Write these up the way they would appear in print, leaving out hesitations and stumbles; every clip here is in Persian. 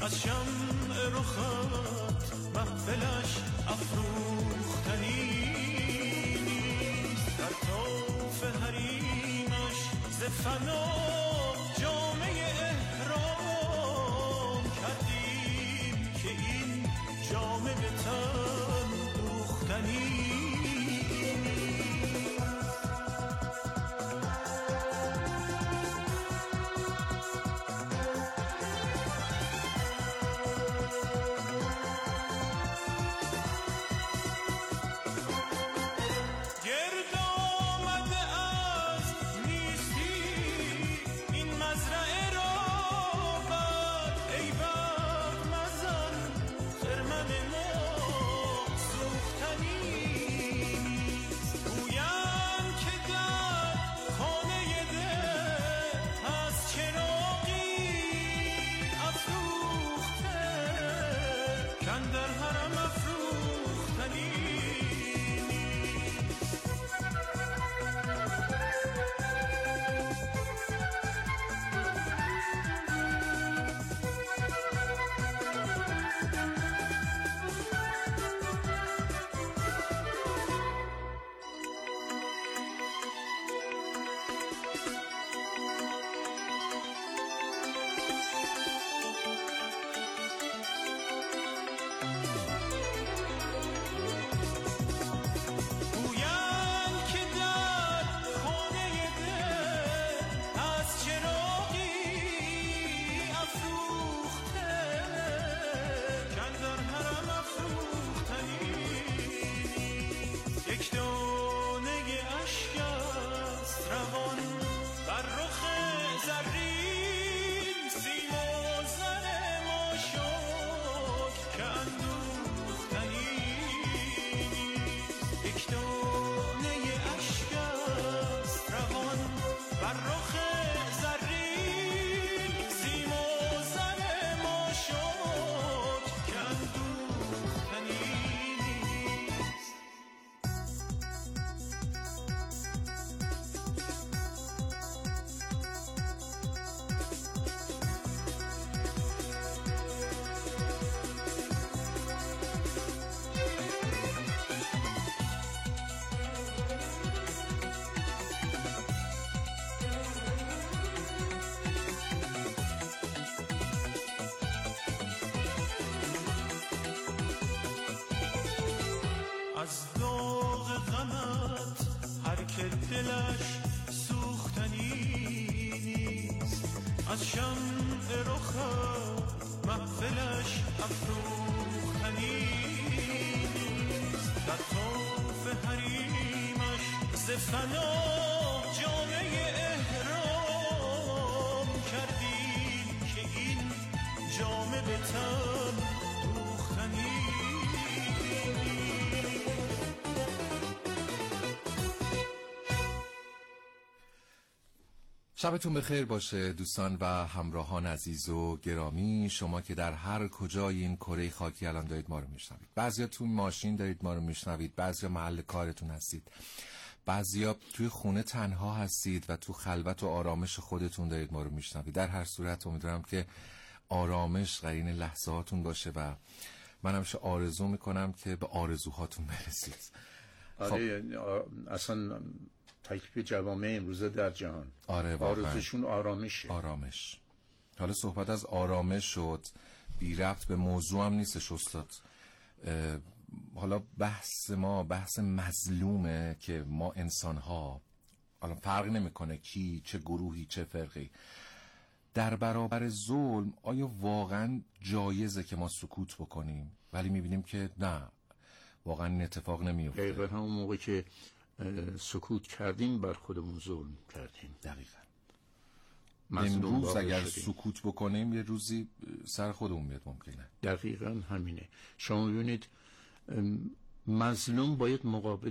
از شمع رخت محفلش افروختنی نیست، در طوف حریمش ز فنا جامه احرام کردیم که این جامه به تن دوختنی. از داغ غمت هر که دلش سوختنی نیست، از شمع رخت محفلش افروختنی نیست، در طوف حریمش ز فنا جامه احرام کردیم که این جامه به تن دوختنی. شبتون بخیر باشه دوستان و همراهان عزیز و گرامی، شما که در هر کجای این کره خاکی الان دارید ما رو میشنوید. بعضیا تو ماشین دارید ما رو میشنوید، بعضیا محل کارتون هستید، بعضیا توی خونه تنها هستید و تو خلوت و آرامش خودتون دارید ما رو میشنوید. در هر صورت امیدوارم که آرامش قرین لحظاتون باشه و من همیشه آرزو میکنم که به آرزوهاتون برسید. آره اصلا تکلیف جوامع امروزه در جهان آرزوشون آرامش. حالا صحبت از آرامش شد، بی ربط به موضوع هم نیستش استاد. حالا بحث مظلومه که ما انسان ها، حالا فرق نمیکنه کی، چه گروهی، چه فرقی، در برابر ظلم آیا واقعا جایزه که ما سکوت بکنیم؟ ولی میبینیم که نه، واقعا این اتفاق نمیفته. دقیقا همون موقع که سکوت کردیم بر خودمون ظلم کردیم. دقیقا امروز اگر سکوت بکنیم یه روزی سر خودمون میاد ممکنه. دقیقا همینه. شما ببینید مظلوم باید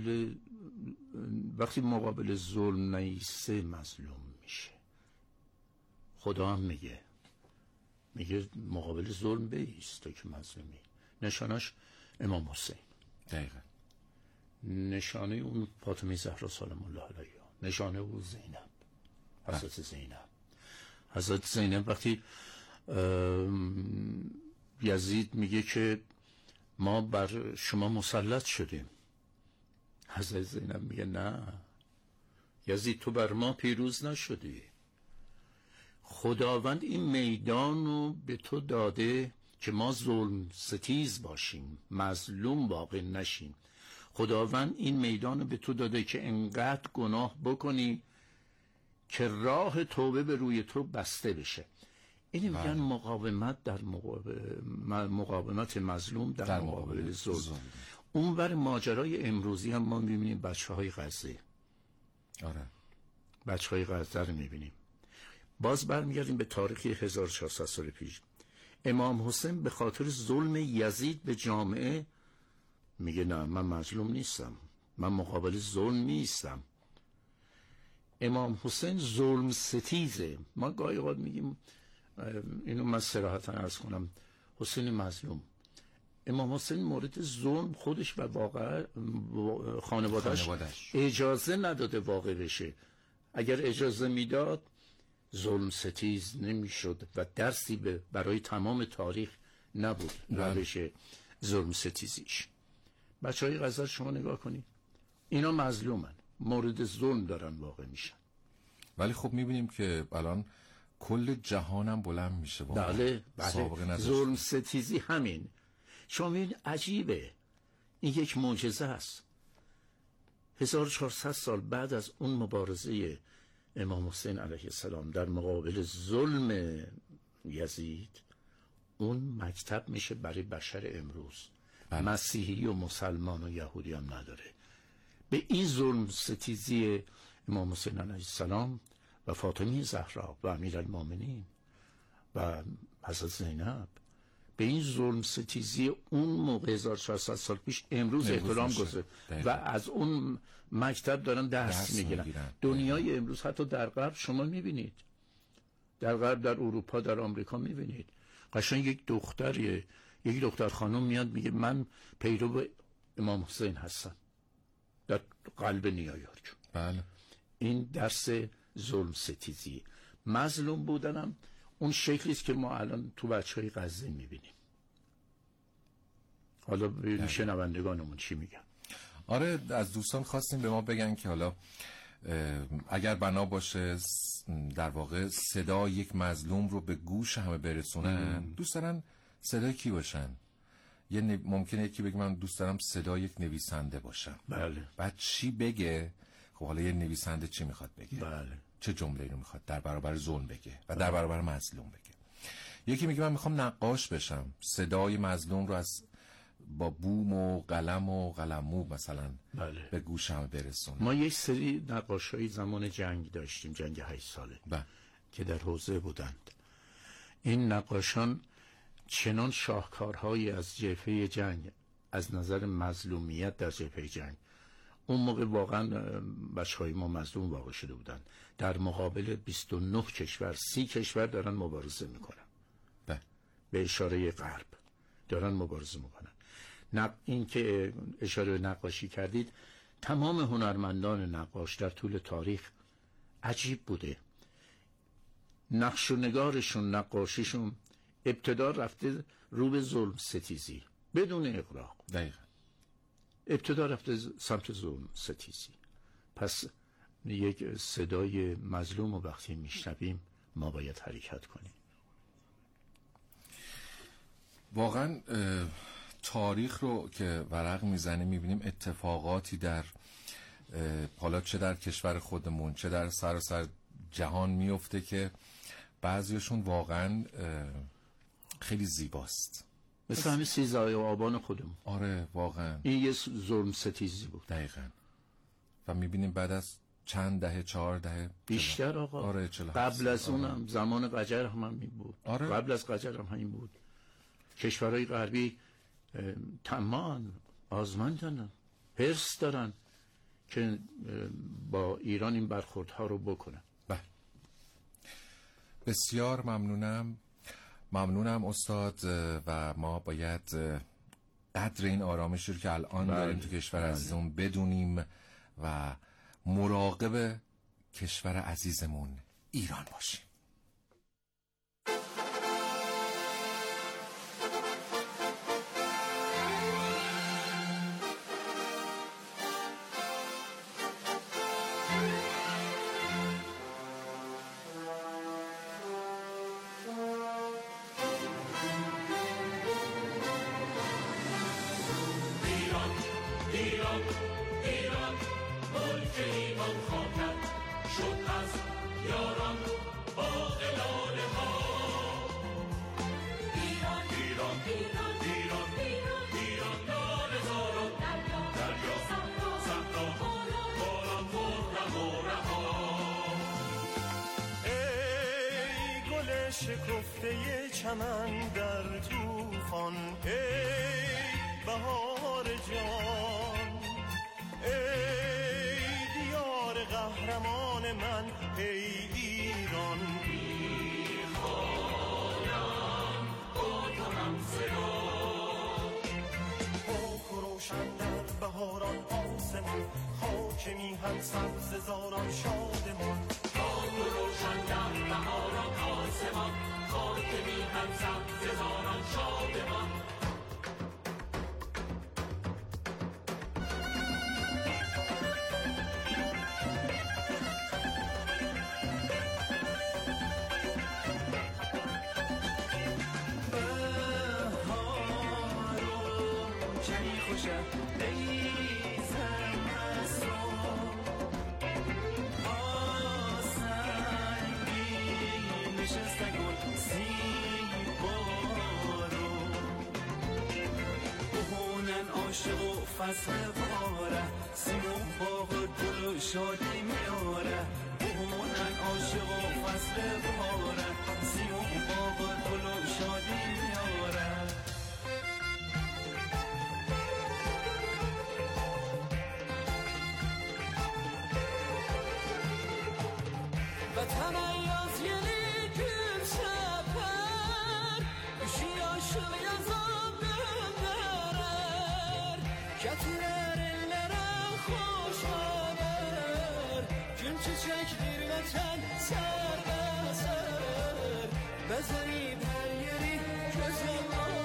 وقتی مقابل ظلم نیسته مظلوم میشه. خدا هم میگه مقابل ظلم بایست که مظلومی. نشانش امام حسین، دقیقا نشانه اون فاطمه زهرا سلام الله علیها، نشانه اون زینب، حضرت زینب وقتی یزید میگه که ما بر شما مسلط شدیم. حضرت زینب میگه نه یزید، تو بر ما پیروز نشدی. خداوند این میدان رو به تو داده که ما ظلم ستیز باشیم، مظلوم واقع نشیم. خداوند این میدان رو به تو داده که انقدر گناه بکنی که راه توبه به روی تو بسته بشه. این میگن مقاومت در مقاومت مظلوم در مقابل ظلم. اون ور ماجرای امروزی هم ما میبینیم بچه‌های غزه. آره. بچه‌های غزه رو میبینیم. باز برمیگردیم به تاریخی 1400 سال پیش. امام حسین به خاطر ظلم یزید به جامعه میگه نه من مظلوم نیستم، من مقابل ظلم نیستم. امام حسین ظلم ستیزه. ما گاهی اوقات میگیم، اینو من صراحتا عرض کنم، حسین مظلوم. امام حسین مورد ظلم خودش و واقع خانواده‌اش اجازه نداده واقع بشه. اگر اجازه میداد ظلم ستیز نمیشد و درسی برای تمام تاریخ نبود روش ظلم ستیزیش. بچهای غزه شما نگاه کنید، اینا مظلومن، مورد ظلم دارن واقع میشن. ولی خب میبینیم که الان کل جهانم بلند میشه. بله ظلم ستیزی همین. شما میبینید عجیبه، این یک معجزه است. 1400 سال بعد از اون مبارزه امام حسین علیه السلام در مقابل ظلم یزید، اون مکتب میشه برای بشر امروز. مسیحی و مسلمان و یهودی هم نداره. به این ظلم ستیزی امام حسین علیه السلام و فاطمه زهرا و امیرالمومنین و حضرت زینب، به این ظلم ستیزی اون موقع 1400 سال پیش امروز احترام گذاشته و از اون مکتب دارن درس میگیرن. دنیای امروز حتی در غرب شما میبینید، در غرب، در اروپا، در آمریکا میبینید قشنگ یک دختر خانم میاد میگه من پیرو امام حسین هستم در قلب نیویورک. بله. این درس ظلم ستیزی. مظلوم بودنم اون شکلی است که ما الان تو بچهای غزه میبینیم. حالا ببینیم شنوندگانمون چی میگن. آره، از دوستان خواستیم به ما بگن که حالا اگر بنا باشه در واقع صدا یک مظلوم رو به گوش همه برسونن، دوست دارن صدای کی باشن؟ ممکنه یکی بگه من دوست دارم صدا یک نویسنده باشم. بله. بعد چی بگه؟ خب حالا یه نویسنده چی میخواد بگه؟ بله. چه جمله‌ای رو میخواد در برابر ظلم بگه و در برابر مظلوم بگه؟ یکی میگه من میخوام نقاش بشم، صدای مظلوم رو با بوم و قلم و قلمو مثلا به گوشم برسونم. ما یک سری نقاشای زمان جنگ داشتیم، جنگ 8 ساله که در حوزه بودند. این نقاشان چنان شاهکارهایی از جبهه جنگ، از نظر مظلومیت در جبهه جنگ، اون موقع واقعا بچه‌های ما مظلوم واقع شده بودند. در مقابل 29 کشور 30 کشور دارن مبارزه میکنن. به اشاره غرب دارن مبارزه میکنن. این که اشاره نقاشی کردید، تمام هنرمندان نقاش در طول تاریخ عجیب بوده. نقش و نگارشون، نقاشیشون ابتدا رفته رو به ظلم ستیزی بدون اغراق. دقیقاً. ابتدا رفته سمت ظلم ستیزی. پس یک صدای مظلوم رو وقتی میشنویم ما باید حرکت کنیم. واقعاً تاریخ رو که ورق میزنه میبینیم اتفاقاتی در حالا چه در کشور خودمون چه در سراسر جهان میفته که بعضیشون واقعاً خیلی زیباست. مثل همین 13 آبان خودمون. آره واقعاً این یه ظلم ستیزی بود. دقیقاً. و میبینیم بعد از چند دهه، 4 دهه بیشتر آقا. آره قبل از اونم زمان قجر هم همین بود. آره. قبل از قجر هم همین بود. کشورهای غربی طمعن، آزمندن، حرص دارن که با ایران این برخوردها رو بکنن. بسیار ممنونم استاد و ما باید قدر این آرامشی رو که الان داریم تو کشور عزیزمون بدونیم و مراقب کشور عزیزمون ایران باشیم. شکفته چمن در طوفان، ای بهار جان، ای دیار قهرمان من، ای ایران. میخوانم با تو هم صدا، پاک و روشن در بهاران آسمان، خاک میهن سبز زاران شادمان، پاک و روشن در بهاران آسمان، خاک میهن سبز زاران شادمان. عاشق و فصل باره، سیمون باغ گل و شادی میاره، بهونن عاشق و فصل باره، سیمون باغ گل و شادی میاره. وطن از یلی گل سپر، کشی عاشق یزان getirir ellere hoş haber, gül çiçekler vatan serbeser, bezerip her yeri güzel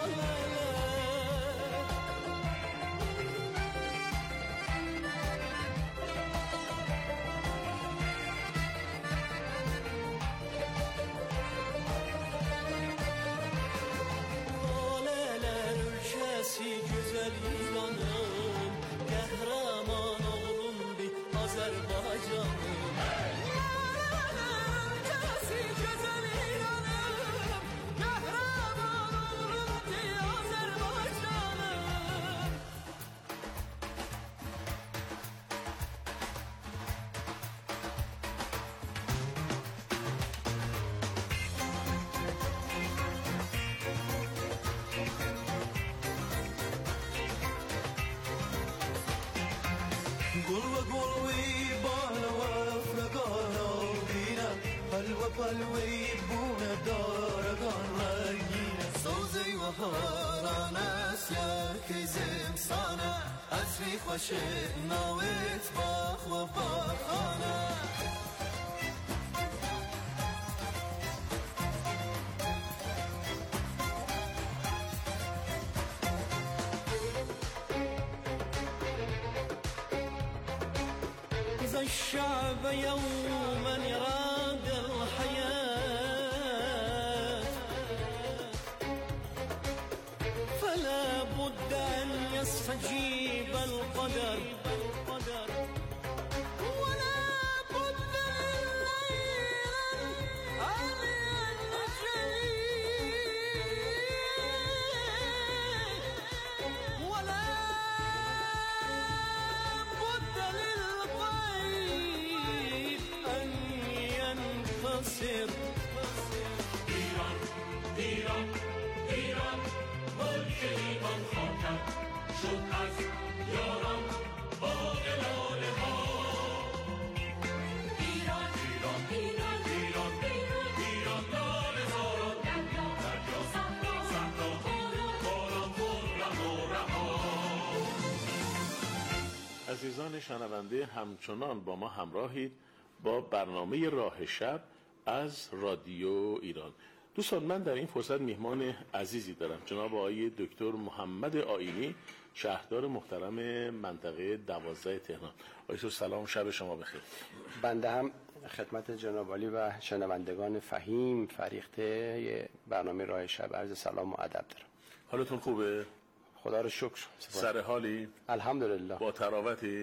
laleler ülkesi güzel İran'ım, kahraman oğlum bir Azerbaycan'ım. Laleler ülkesi güzel İran'ım, kahraman oğlum bir Azerbaycan'ım. قلوة قلوي بالا وفلقانا بينا حلوة بلوي بونا دارقان رقينا صوزي وهارانا سياكي زمسانا أسري خوشنا ويتباخ وباخانا. الشعب يوما يراد الحياة، فلا بد أن يستجيب القدر، ولا بد لليل أن ينجلي، ولا ایران ایران ایران ملک ایمان خاکم شد از یاران باغ لاله ها. ایران ایران ایران ایران ایران لاله زاران، دریا صحرا باران خرم و رها. عزیزان شنونده، همچنان با ما همراهید با برنامه راه شب از رادیو ایران. دوستان، من در این فرصت میهمان عزیزی دارم، جناب آقای دکتر محمد آیینی، شهردار محترم منطقه 12 تهران. آقای سلام، شب شما بخیر. بنده هم خدمت جناب عالی و شنوندگان فهیم فریخته برنامه راه شب عرض سلام و ادب دارم. حالتون خوبه؟ خدا رو شکر. سر حالی؟ الحمدلله. با تراوتی؟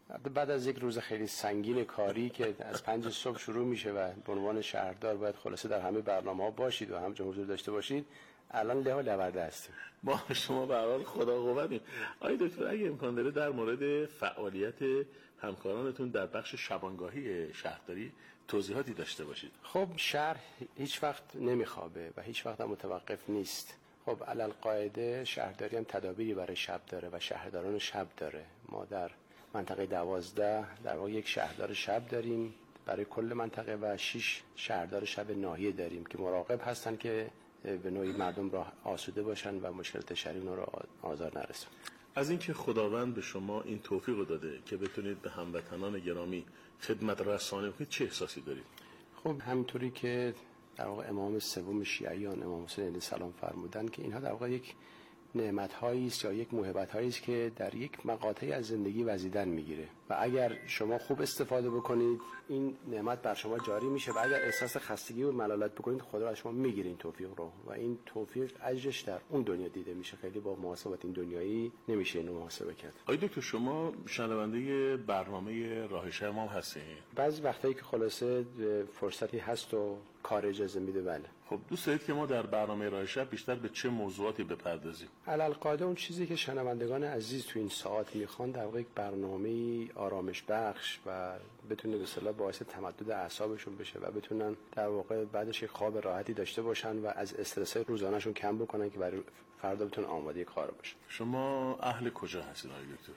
بعد از یک روز خیلی سنگین کاری که از 5 صبح شروع میشه و به عنوان شهردار باید خلاصه در همه برنامه‌ها باشید و همه حضور داشته باشید، الان له و لورده هستیم. ما شما به هر حال خدا قوتیم. آقای دکتر اگه امکان داره در مورد فعالیت همکارانتون در بخش شبانگاهی شهرداری توضیحاتی داشته باشید. خب شهر هیچ وقت نمیخوابه و هیچ وقت هم متوقف نیست. خب علل قاعده شهرداری هم تدابیری برای شب داره و شهرداران شب داره. ما در منطقه 12 در واقع یک شهردار شب داریم برای کل منطقه و 6 شهردار شب ناحیه داریم که مراقب هستن که به نوعی مردم را آسوده باشن و مشکلات شهری اونها را آزار نرسونه. از اینکه خداوند به شما این توفیق رو داده که بتونید به هموطنان گرامی خدمت رسانه کنید، چه احساسی دارید؟ خب همینطوری که در واقع امام سوم شیعیان امام حسین علیه السلام فرمودن که اینها در واقع یک نعمت‌هایی است یا یک موهبت‌هایی است که در یک مقاطعی از زندگی وزیدن میگیره و اگر شما خوب استفاده بکنید این نعمت بر شما جاری میشه و اگر احساس خستگی و ملالت بکنید خدا از شما میگیره این توفیق رو و این توفیق اجرش در اون دنیا دیده میشه. خیلی با محاسبات این دنیایی نمیشه اینو محاسبه کرد. آقای دکتر شما شنونده برنامه راه شب ما هستین؟ بعضی وقتایی که خلاصه فرصتی هست و کار اجازه میده بله. خب دوست دارید که ما در برنامه راه شب بیشتر به چه موضوعاتی بپردازیم؟ علالقاعده اون چیزی که شنوندگان عزیز تو این ساعت میخوان در واقع یک برنامه آرامش بخش و بتونه به اصطلاح باعث تمدد اعصابشون بشه و بتونن در واقع بعدش یک خواب راحتی داشته باشن و از استرس روزانه‌شون کم بکنن که برای فردا بتونن آماده کار باشن. شما اهل کجا هستید آقای دکتر؟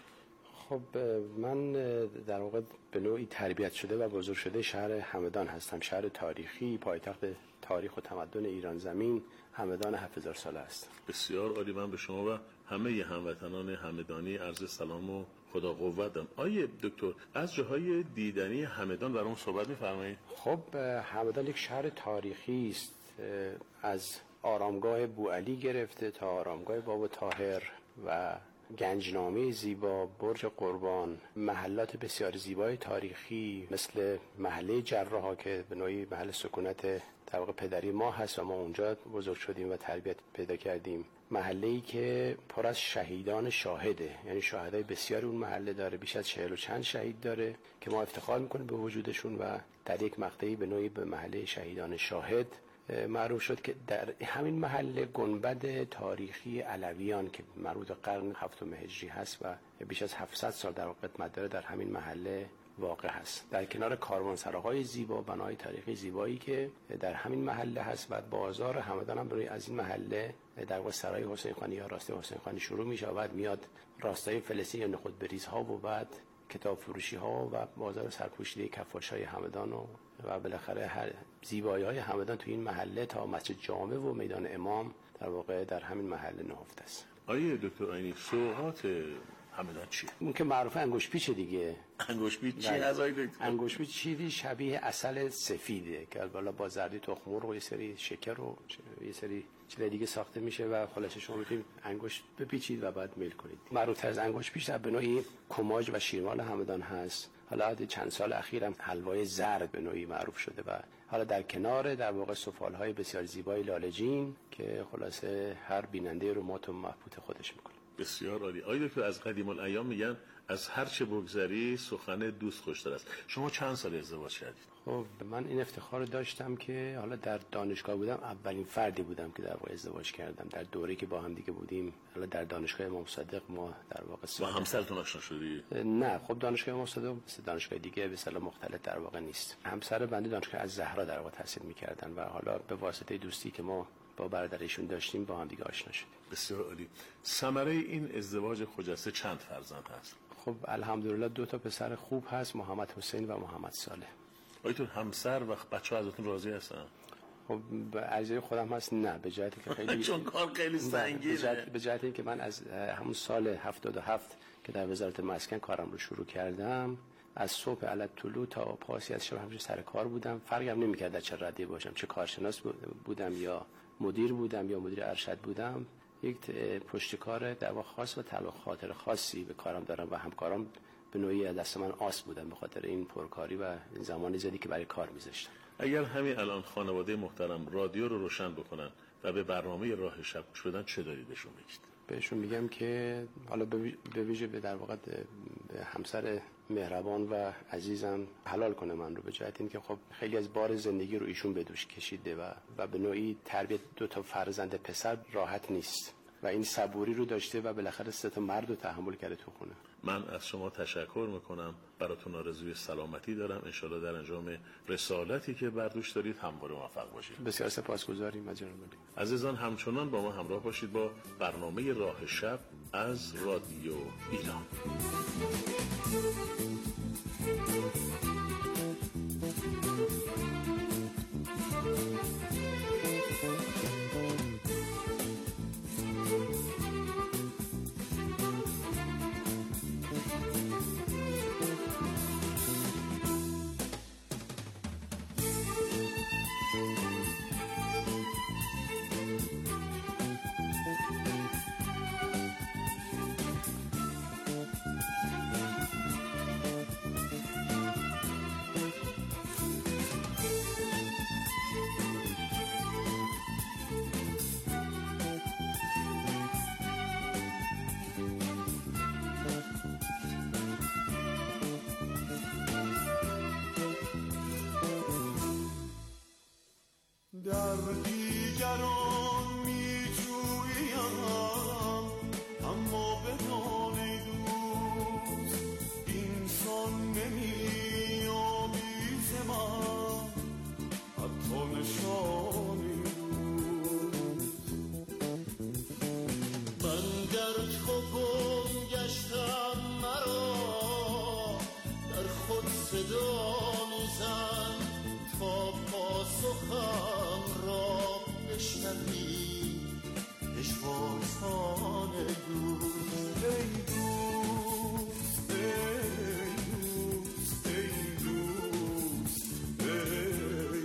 خب من در واقع به نوعی تربیت شده و بزرگ شده شهر همدان هستم. شهر تاریخی، پایتخت تاریخ و تمدن ایران زمین، همدان 7000 ساله است. بسیار عالی. من به شما و همه هموطنان همدانی عرض سلام و خدا قوت دارم. آیه دکتر از جاهای دیدنی همدان برام صحبت می‌فرمایید؟ خب همدان یک شهر تاریخی است، از آرامگاه بوعلی گرفته تا آرامگاه بابا طاهر و گنجنامه زیبا، برج قربان، محلات بسیار زیبای تاریخی مثل محله جراحا که به نوعی محل سکونت در واقع پدری ما هست و ما اونجا بزرگ شدیم و تربیت پیدا کردیم. محله‌ای که پر از شهیدان شاهده، یعنی شاهدای بسیاری اون محله داره، بیش از 40 و چند شهید داره که ما افتخار میکنیم به وجودشون و در یک مقطعی به نوعی به محله شهیدان شاهد معروف شد که در همین محله گنبد تاریخی علویان که مربوط به قرن 7 هجری هست و بیش از 700 سال در قدمت داره در همین محله واقع هست. در کنار کاروانسراهای زیبا، بناهای تاریخی زیبایی که در همین محله هست و بازار همدان هم برای از این محله در واقع سرای حسین خانی یا راسته حسین خانی شروع میشه و بعد میاد راستای فلسطین یا نخود بریزها و بعد کتاب فروشی ها و بازار سرپوشیده کفاشای همدان و بالاخره هر زیبایی های همدان تو این محله تا مسجد جامع و میدان امام در واقع در همین محله نهفته است. آیه دکتر عینی سوغات همدان چیه؟ اون که معروف انگوش پیچه دیگه. انگوش پیچ چی از آیه دکتر؟ انگوش پیچ چیزی شبیه عسل سفیده که بالا با زردی تخم مرغ و یه سری شکر و یه سری چیز دیگه ساخته میشه و خلاصه شما میتونید انگشت بپیچید و بعد میل کنید. معروف‌تر از انگشت پیچ در به نوعی کماج و شیرمال همدان هست. حالا چند سال اخیرم حلوای زرد به نوعی معروف شده و حالا در کنار در واقع سفالهای بسیار زیبای لاله‌جین که خلاصه هر بیننده رو مات و محبوط خودش میکنه. بسیار عالی. آقای دکتر از قدیم الایام میگن از هر چه بگذری سخن دوست خوشتر است. شما چند سال ازدواج کردید؟ خب من این افتخار داشتم که حالا در دانشگاه بودم اولین فردی بودم که در واقع ازدواج کردم. در دوره‌ای که با هم دیگه بودیم حالا در دانشگاه امام صادق ما در واقع با همسرتون آشنا شدی؟ نه خب دانشگاه امام صادق مثل دانشگاه دیگه به اصطلاح مختلط در واقع نیست. همسر بنده دانشگاه الزهرا در واقع تحصیل می‌کردن و حالا به واسطه دوستی که ما با برادرشون داشتیم با هم دیگه آشنا شدیم. بسیار عالی. ثمره این ازدواج خجسته چند فرزند هست؟ خب الحمدلله 2 تا پسر خوب هست، محمد حسین و محمد صالح. آیتون همسر و بچه‌ها ازتون راضی هستن؟ خب به عرضه خودم هست نه، به جهتی که خیلی چون کار خیلی سنگینه. به جهتی که من از همون سال 77 که در وزارت مسکن کارم رو شروع کردم از صبح علت طلوع تا پاسی از شب همیشه سر کار بودم. فرقی هم نمی‌کرد در چه ردی باشم، چه کارشناس بودم یا مدیر بودم یا مدیر ارشد بودم. یک پشتکار در واقع خاص و تعلق خاطر خاصی به کارم دارم و همکارام به نوعی دست من آس بودن به خاطر این پرکاری و این زمان زیادی که برای کار می‌ذاشتم. اگر همین الان خانواده محترم رادیو رو روشن بکنن و به برنامه راه شب گوش بدن چه داریدشون بگید؟ بهشون میگم که حالا به ویژه در واقع به همسر مهربان و عزیزم حلال کنه من رو، به جهت این که خب خیلی از بار زندگی رو ایشون به دوش کشیده و به نوعی تربیت 2 فرزند پسر راحت نیست و این صبوری رو داشته و بالاخره 3 مرد رو تحمل کرده تو خونه. من از شما تشکر میکنم، براتون آرزوی سلامتی دارم، انشالله در انجام رسالتی که بر دوش دارید همواره موفق باشید. بسیار سپاسگزاریم از جناب عالی. عزیزان همچنان با ما همراه باشید با برنامه راه شب از رادیو ایران. در دیگران می جویم اما به نام دوست اینسان نمی آمیز من حتی نشانی دوست. من در تو گم گشتم مرا در خود صدا میزن تا پاسخم را بشنوی پشوازان دوست. ای دوست ای دوست ای دوست ای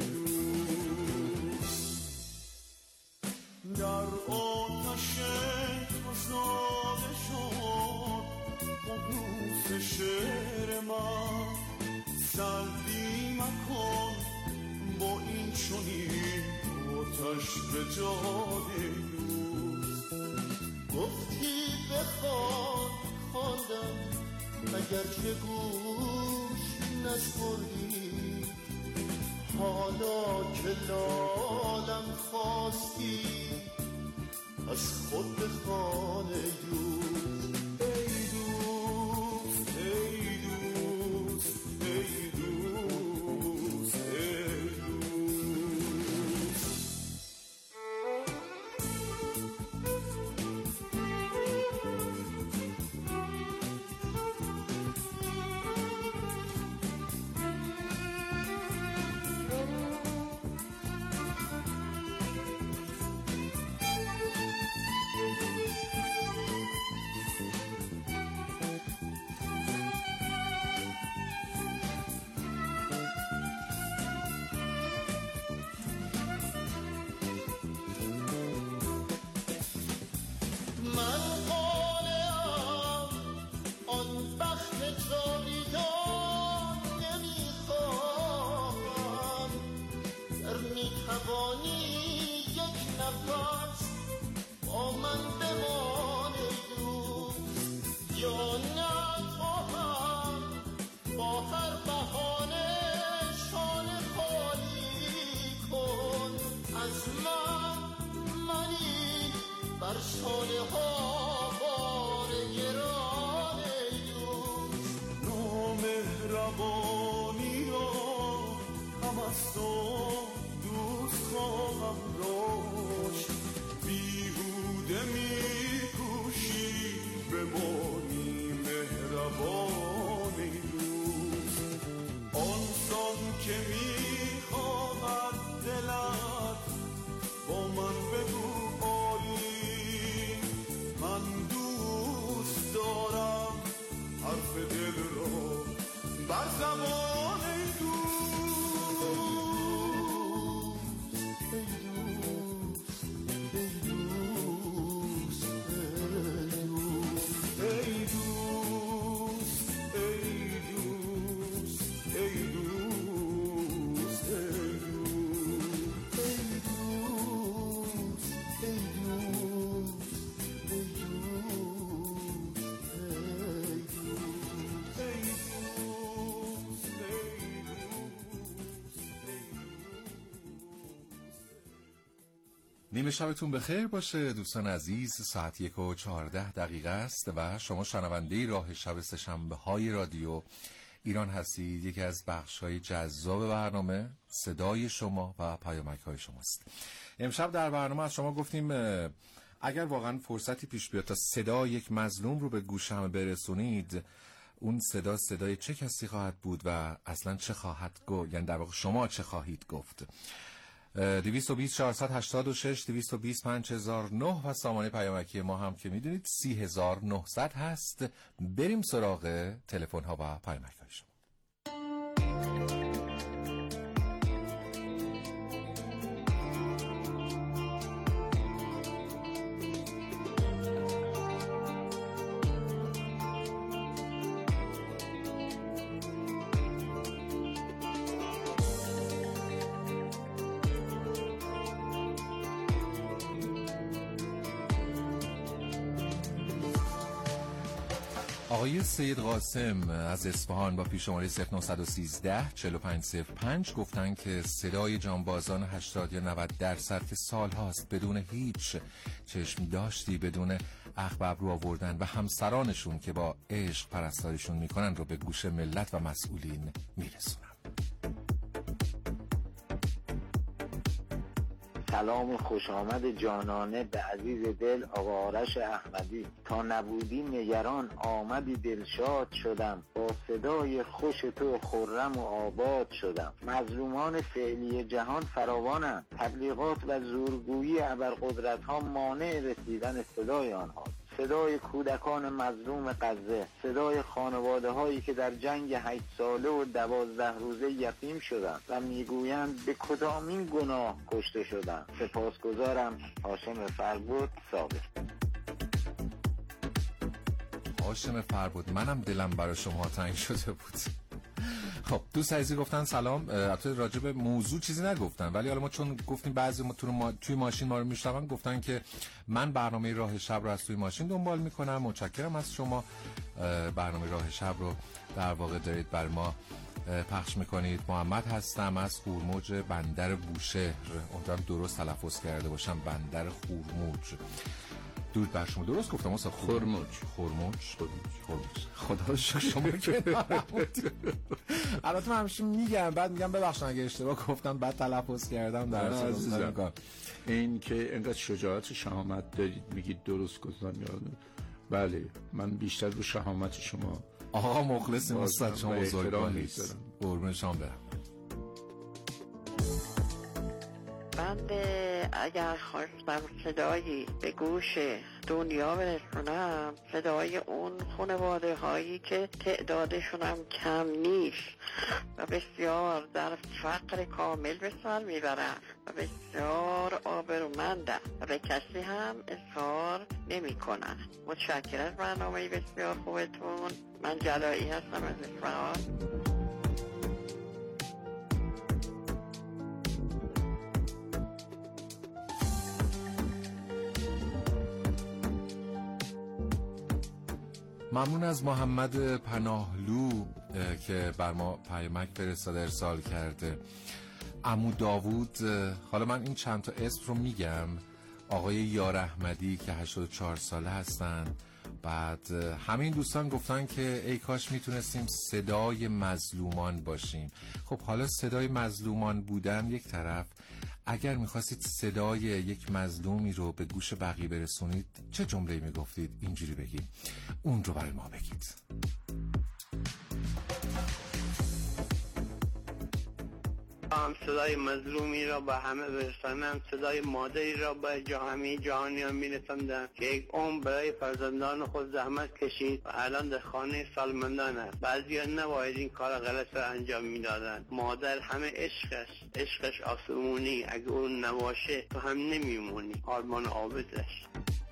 دوست. در آتش تو زاده شد ققنوس شعر من، سردی مکن با این چنین آتش به جان دوست. گفتی بخوان خواندم مگر که گوش نسپردی، حالا که لالم خواستی از خود بخوان دوست. ای دوست ای دوست ای دوست ای دوست. نیمه شبتون بخیر باشه دوستان عزیز. ساعت 1:14 است و شما شنونده راه شب سه‌شنبه های رادیو ایران هستید. یکی از بخش‌های جذاب برنامه صدای شما و پیامک‌های شماست. امشب در برنامه از شما گفتیم اگر واقعا فرصتی پیش بیاد تا صدای یک مظلوم رو به گوش همه برسونید، اون صدای چه کسی خواهد بود و اصلا چه خواهد گفت، یعنی در واقع شما چه خواهید گفت. 220 486 220 5009 و سامانه پیامکی ما هم که میدونید 30900 هست. بریم سراغ تلفن ها و پیامک های شما. آقای سید قاسم از اصفهان با پیش‌شماره 0913 4505 گفتن که صدای جانبازان 80 یا 90% که سال هاست بدون هیچ چشم داشتی، بدون اخبار رو آوردن و همسرانشون که با عشق پرستاریشون میکنن رو به گوش ملت و مسئولین میرسونن. سلام خوش آمد جانانه به عزیز دل آقا آرش احمدی. تا نبودی نگران آمدی دلشاد شدم، با صدای خوش تو خرم و آباد شدم. مظلومان فعلی جهان فراوانند، تبلیغات و زورگویی ابرقدرت ها مانع رسیدن صدای آنها. صدای کودکان مظلوم غزه، صدای خانواده هایی که در جنگ 8 ساله و 12 روزه یتیم شدند و میگویند به کدامین گناه کشته شدند. سپاسگزارم. هاشم فربود، صابر. هاشم فربود، منم دلم برای شما تنگ شده بود. خب دوست عزیزی گفتن سلام، البته راجع به موضوع چیزی نگفتن، ولی حالا ما چون گفتیم بعضی توی ماشین ما رو میشنون، گفتن که من برنامه راه شب رو از توی ماشین دنبال میکنم. متشکرم از شما. برنامه راه شب رو در واقع دارید بر ما پخش میکنید. محمد هستم از خورموج بندر بوشهر، امیدوارم درست تلفظ کرده باشم، بندر خورموج. درود بر شما. درست گفتم استاد؟ خورموج. خدا رو شکر شما که البته من همیشه میگم، بعد میگم ببخشید اگه اشتباه گفتم، بعد تلفظ کردم. در عزیزم این که اینقدر شجاعت شهامت دارید میگید درست گفتم، یادم. بله من بیشتر رو شهامت شما آقا مخلصیم استاد، شما بزرگوارید. قربون شما برم. بنده اگر خواستم صدایی به گوش دنیا برسونم، صدای اون خانواده هایی که تعدادشون هم کم نیست و بسیار در فقر کامل به سر میبرن و بسیار آبرومندن و به کسی هم اظهار نمی کنن. متشکر از برنامه بسیار خوبتون. من جلایی هستم از اصفهان. ممنون از محمد پناهلو که بر ما پیامک فرستاده، ارسال کرده. عمو داوود، حالا من این چند تا اسم رو میگم. آقای یار احمدی که 84 ساله هستن. بعد همین دوستان گفتن که ای کاش میتونستیم صدای مظلومان باشیم. خب حالا صدای مظلومان بودن یک طرف، اگر میخواستید صدای یک مظلومی رو به گوش بقیه برسونید، چه جمله‌ای میگفتید؟ اینجوری بگید، اون رو برای ما بگید. صدای مظلومی را به همه برسانم، صدای مادری را به همه جهانیان میرساندم که یک عمر برای فرزندان خود زحمت کشید و الان در خانه سالمندان است. بعضیا نباید این کار غلط را انجام میدادند. مادر همه عشقش آسمونی، اگه اون نباشه تو هم نمیمونی. آرمان عابدش.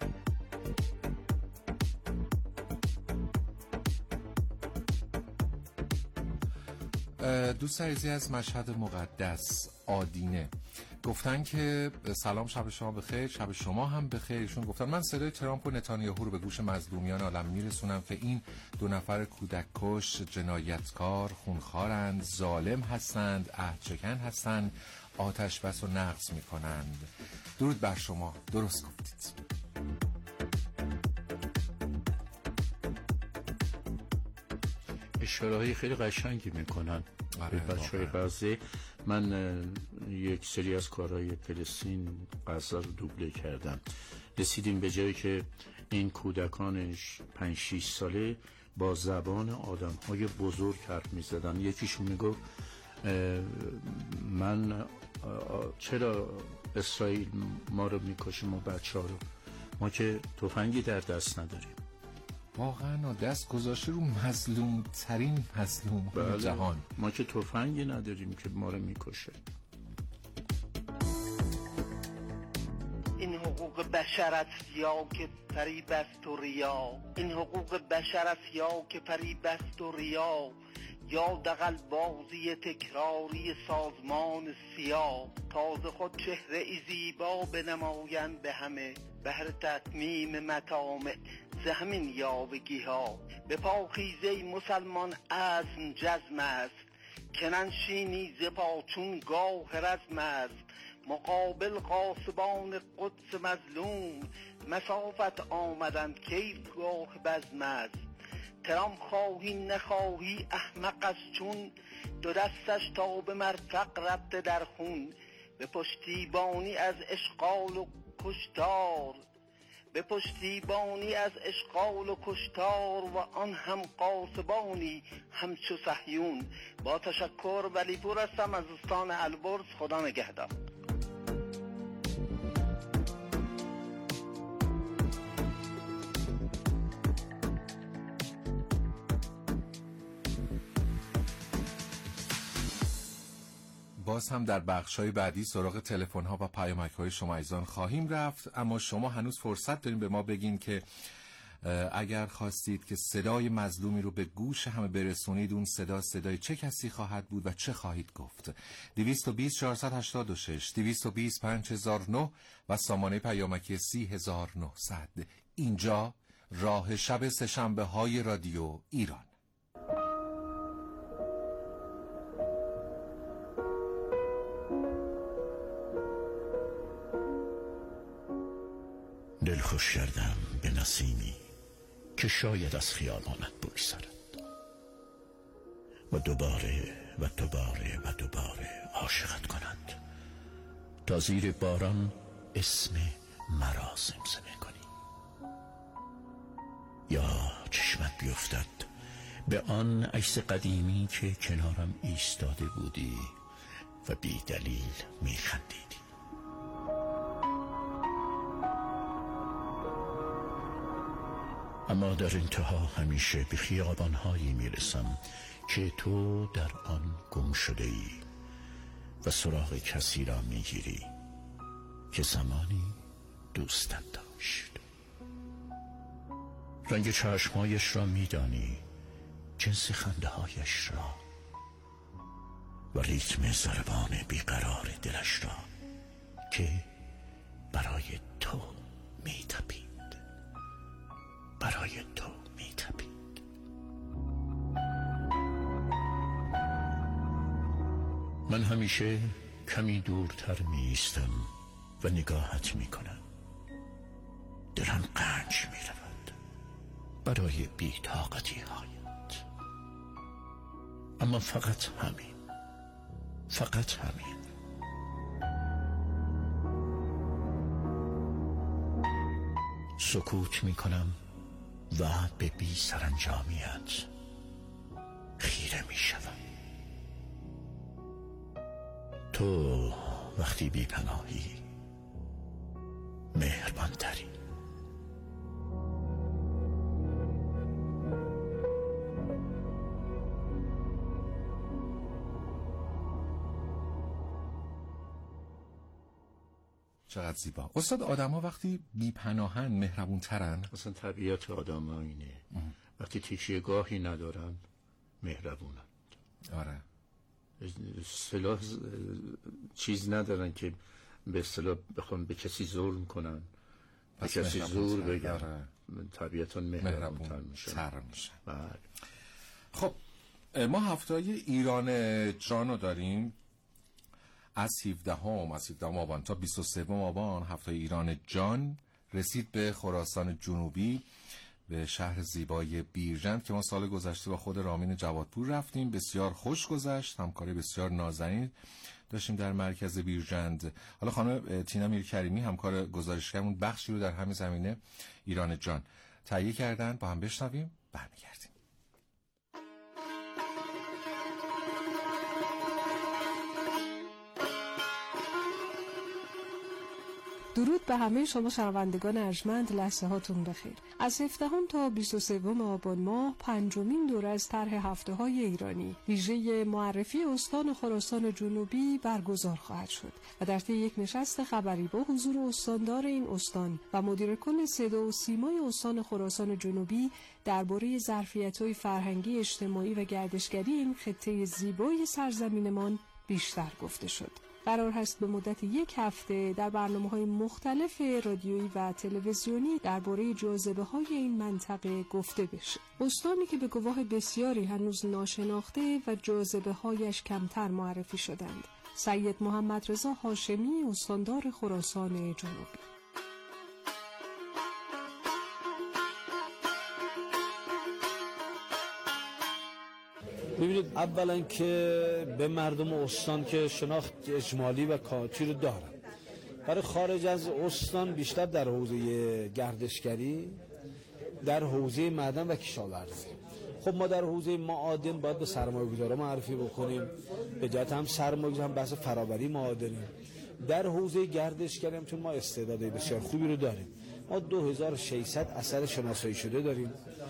دوست عزیزی از مشهد مقدس، آدینه، گفتن که سلام، شب شما بخیر. شب شما هم بخیر. ایشون گفتن من صدای ترامپ و نتانیاهو رو به گوش مظلومیان عالم میرسونم که این 2 نفر کودک کش، جنایتکار، خونخوارند، ظالم هستند، عهدشکن هستند. آتش بس رو نقض میکنند. درود بر شما، درست گفتید. اشاره‌های خیلی قشنگی میکنن به بچه‌های غزه. من یک سری از کارهای فلسطین غزه رو دوبله کردم. رسیدیم به جایی که این کودکانش 5-6 ساله با زبان آدم‌های بزرگ حرف می‌زدن. یکیشون میگفت من چرا اسرائیل ما رو می‌کشه، ما بچه‌ها رو، ما که تفنگی در دست نداریم. واقعا دست گذاشته رو مظلوم ترین مظلوم جهان. ما که تفنگی نداریم که ما رو می‌کشه. این حقوق بشر است یا که فریب است و ریا، این حقوق بشر است یا که فریب است و ریا، یا دغل بازی تکراری سازمان سیاه. تازه خود چهره ای زیبا بنمایند به همه، بهر تتمیم مطامع ز همین یاوگی ها. به پاکیزه مسلمان عزم جزم است، که ننشینی ز پا چون گاه رزم است. مقابل غاصبان قدس مظلوم، مسافت آمدند کیفگاه بزم است. ترام خواهی نخواهی احمق از چون، دو دستش تا به مرفق رفته در خون. به پشتیبانی از اشغال و کشتار، به پشتیبانی از اشغال و کشتار، و آن هم غاصبانی همچو صهیون. با تشکر، ولی پور هستم از استان البرز. خدا نگهدار. باز هم در بخش‌های بعدی سراغ تلفن‌ها و پیامک‌های شما عزیزان خواهیم رفت، اما شما هنوز فرصت دارین به ما بگین که اگر خواستید که صدای مظلومی رو به گوش همه برسونید، اون صدای چه کسی خواهد بود و چه خواهید گفت؟ 220 486 220 5009 و سامانه پیامکی 30900. اینجا راه شب سه‌شنبه‌های رادیو ایران. دلخوش کردم به نسیمی که شاید از خیابانت بگذرد و دوباره و دوباره و دوباره عاشقت کند، تا زیر باران اسم مرا زمزمه کنی، یا چشمت بیفتد به آن عکس قدیمی که کنارم ایستاده بودی و بی دلیل میخندیدی. اما در انتها همیشه به خیابان‌هایی میرسم که تو در آن گم شده ای و سراغ کسی را میگیری که زمانی دوستت داشت. رنگ چشمهایش را میدانی، جنس خندهایش را و ریتم ضربان بیقرار دلش را که برای تو میتپید، برای تو میتپید. من همیشه کمی دورتر میایستم و نگاهت میکنم. دلم قنج میرود برای بی‌طاقتی هایت، اما فقط همین، فقط همین. سکوت میکنم و به بی سرانجامیت خیره میشوم. تو وقتی بی پناهی مهربان تری. چقدر زیبا. استاد، آدم ها وقتی بی‌پناهن مهربون ترن؟ اصلا طبیعت آدم ها اینه. وقتی تکیه گاهی ندارن مهربونن. آره. اصطلاح چیز ندارن که به اصطلاح بخوان به کسی ظلم کنن، به کسی زور بگن. آره. طبیعتاً مهربون تر میشن. خب ما هفته‌های ایران جانو داریم. از 17 آبان تا 23 آبان هفته ایران جان رسید به خراسان جنوبی، به شهر زیبای بیرجند که ما سال گذشته با خود رامین جوادپور رفتیم. بسیار خوش گذشت، همکاری بسیار نازنین داشتیم در مرکز بیرجند. حالا خانم تینا میرکریمی همکار گزارشگرمون بخشی رو در همین زمینه ایران جان تهیه کردن، با هم بشنویم برمیگردیم. درود به همه شما شنوندگان ارجمند، لحظه هاتون بخیر. از 17 تا 23 آبان ماه پنجمین دوره از طرح هفته های ایرانی ویژه معرفی استان خراسان جنوبی برگزار خواهد شد و در طی یک نشست خبری با حضور استاندار این استان و مدیر کل صدا و سیمای استان خراسان جنوبی درباره ظرفیت‌های فرهنگی، اجتماعی و گردشگری این خطه زیبای سرزمینمان بیشتر گفته شد. قرار هست به مدت یک هفته در برنامه‌های مختلف رادیویی و تلویزیونی درباره جاذبه‌های این منطقه گفته بشه. استانی که به گواه بسیاری هنوز ناشناخته و جاذبه‌هایش کمتر معرفی شدند. سید محمد رضا هاشمی، استاندار خراسان جنوبی. ببینید، اولا که به مردم استان که شناخت اجمالی و کاتی رو دارن، برای خارج از استان بیشتر در حوزه گردشگری، در حوزه معدن و کشاورزی. خب ما در حوزه معادن باید به سرمایه‌گذارا معرفی بکنیم، به جهت هم سرمایه‌گذار هم بحث فراوری معادنیم. در حوزه گردشگری هم چون ما استعداد بسیار خوبی رو داریم، ما 2600 اثر شناسایی شده داریم،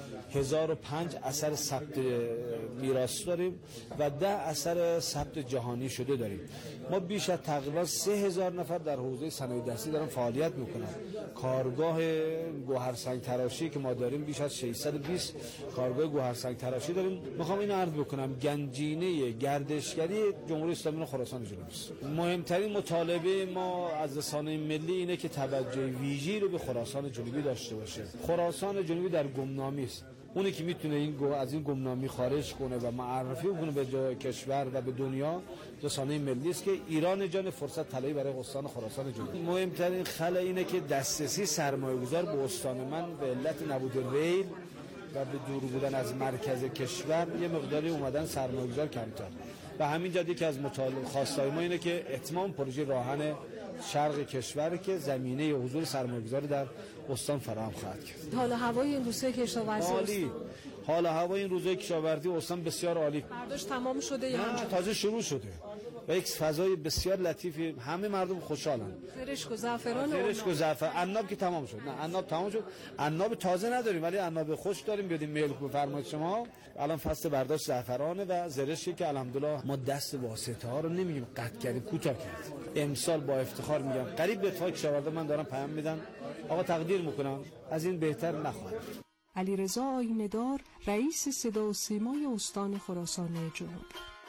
1005 اثر ثبت میراث داریم و 10 اثر ثبت جهانی شده داریم. ما بیش از تقریبا 3000 نفر در حوزه صنایع دستی دارن فعالیت میکنن. کارگاه گوهرسنگ تراشی که ما داریم بیش از 620 کارگاه گوهرسنگ تراشی داریم. میخوام اینو عرض بکنم، گنجینه گردشگری جمهوری اسلامی خراسان جنوبی است. مهمترین مطالبه ما از رسانه ملی اینه که توجه ویژه‌ای رو به خراسان جنوبی داشته باشه. خراسان جنوبی در گمنامی است. اونی که میتونه از این گمنامی خارج کنه و معرفی کنه به کشور و به دنیا رسانه ملی است که ایران جان فرصت طلایی برای استان خراسان جنوبی. مهمترین خلأ اینه که دسترسی سرمایه‌گذار به استان من به علت نبود ریل و به دور بودن از مرکز کشور یه مقداری اومدن سرمایه‌گذار کمتر. و همین جدی که از خواستای ما اینه که اتمام پروژه راهن شرق کشور که زمینه حضور سرمایه‌گذار در استان فراهم خواهد کرد. حالا هوای این روزهای کشاورزی عالی. حالا هوای این روزهای کشاورزی استان بسیار عالی. برداشت تمام شده یا تازه شروع شده و یک فضای بسیار لطیفی، همه مردم خوشحالن. زرشک و زعفران زرشک و زعفران. عناب که تمام شد. نه عناب تمام شد. عناب تازه نداریم ولی عناب خوش داریم. بدیم میل بفرمایید شما. الان فصل برداشت زعفران و زرشکی که الحمدلله ما دست واسطه ها رو نمیگیم قطع کردیم، کوتاه کردیم. امسال با افتخار میگم قریب به اتفاق کشاورزا من دارم پیام میدن، آقا تقدیر میکنم از این بهتر نخواهد. علیرضا آیینه‌دار، رئیس صدا و سیمای استان خراسان جنوبی.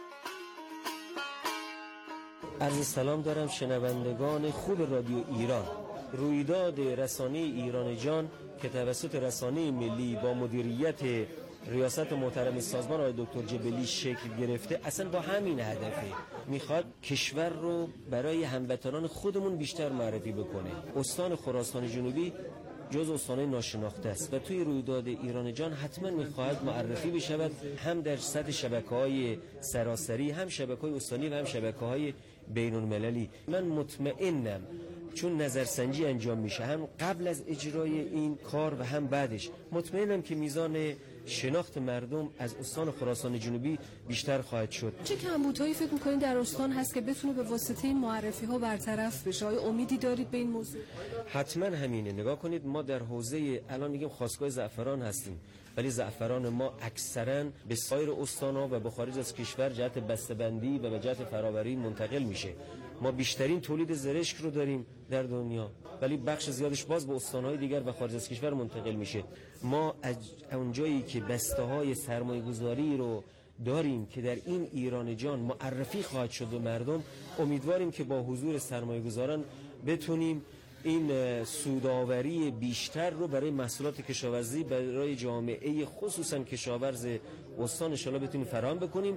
عرض سلام دارم شنوندگان خوب رادیو ایران. رویداد رسانه ایران جان که توسط رسانه ملی با مدیریت ریاست محترم سازمان آقای دکتر جبلی شکل گرفته، اصلا با همین هدفه، میخواد کشور رو برای هموطنان خودمون بیشتر معرفی بکنه. استان خراسان جنوبی جز استان‌های ناشناخته است و توی رویداد ایران جان حتما میخواهد معرفی بشود، هم در سطح شبکه‌های سراسری، هم شبکه‌های استانی و هم شبکه‌های بین‌المللی. من مطمئنم چون نظرسنجی انجام میشه هم قبل از اجرای این کار و هم بعدش، مطمئنم که میزان شناخت مردم از استان خراسان جنوبی بیشتر خواهد شد. چه کمبودهایی فکر می‌کنید در استان هست که بتونه به واسطه این معرفی‌ها برطرف بشه؟ آیا امیدی دارید به این موضوع؟ حتما همینه. نگاه کنید، ما در حوزه الان میگیم خاستگاه زعفران هستیم، ولی زعفران ما اکثرا به سایر استان‌ها و به خارج از کشور جهت بسته‌بندی و به جهت فراوری منتقل میشه. ما بیشترین تولید زرشک رو داریم در دنیا، ولی بخش زیادش باز به استان‌های دیگر و خارج از کشور منتقل میشه. ما از اونجایی که بسته‌های سرمایه‌گذاری رو داریم که در این ایران جان معرفی خواهد شد به مردم، امیدواریم که با حضور سرمایه‌گذاران بتونیم این سودآوری بیشتر رو برای محصولات کشاورزی برای جامعه خصوصا کشاورز استان ان شاءالله بتونیم فراهم بکنیم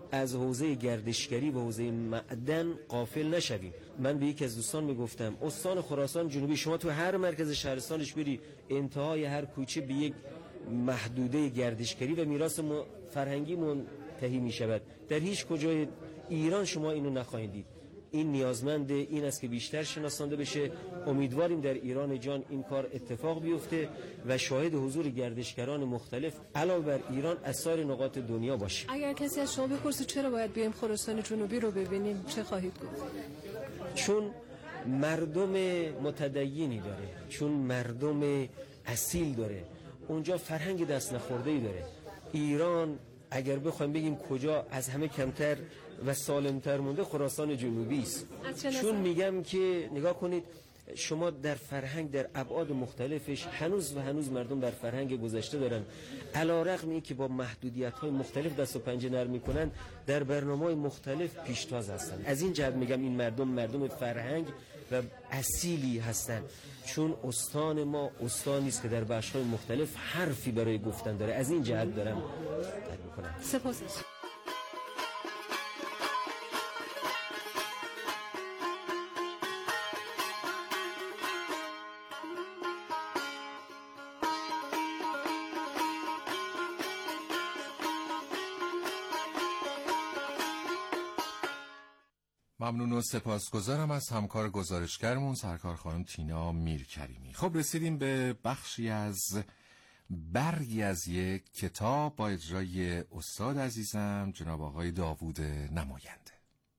از حوزه گردشگری و حوزه معدن غافل نشویم. من به یکی از دوستان میگفتم استان خراسان جنوبی، شما تو هر مرکز شهرستانش بری، انتهای هر کوچه به یک محدوده گردشگری و میراث فرهنگی منتهی میشود. در هیچ کجای ایران شما اینو نخواهید دید. این نیازمند این است که بیشتر شناسانده بشه. امیدواریم در ایران جان این کار اتفاق بیفته و شاهد حضور گردشگران مختلف علاوه بر ایران از سایر نقاط دنیا باشه. اگر کسی از شما بپرسه چرا باید بیایم خراسان جنوبی رو ببینیم، چه خواهید گفت؟ چون مردم متدینی داره، چون مردم اصیل داره، اونجا فرهنگ دست نخورده‌ای داره. ایران اگر بخوایم بگیم کجا از همه کمتر و سالمتر مونده، خراسان جنوبی است. چون میگم که نگاه کنید، شما در فرهنگ در ابعاد مختلفش هنوز مردم بر فرهنگ گذشته دارن، علی‌رغم اینکه با محدودیت‌های مختلف دست و پنجه نرم میکنن، در برنامه‌های مختلف پیشتاز هستن. از این جهت میگم این مردم فرهنگ و اصیلی هستن، چون استان ما استانی است که در بخش‌های مختلف حرفی برای گفتن داره. از این جهت دارم میکنم. سپاس. ممنون و سپاسگزارم از همکار گزارشگرمون سرکار خانم تینا میرکریمی. خب رسیدیم به بخشی از برگی از یک کتاب با اجرای استاد عزیزم جناب آقای داوود نماینده.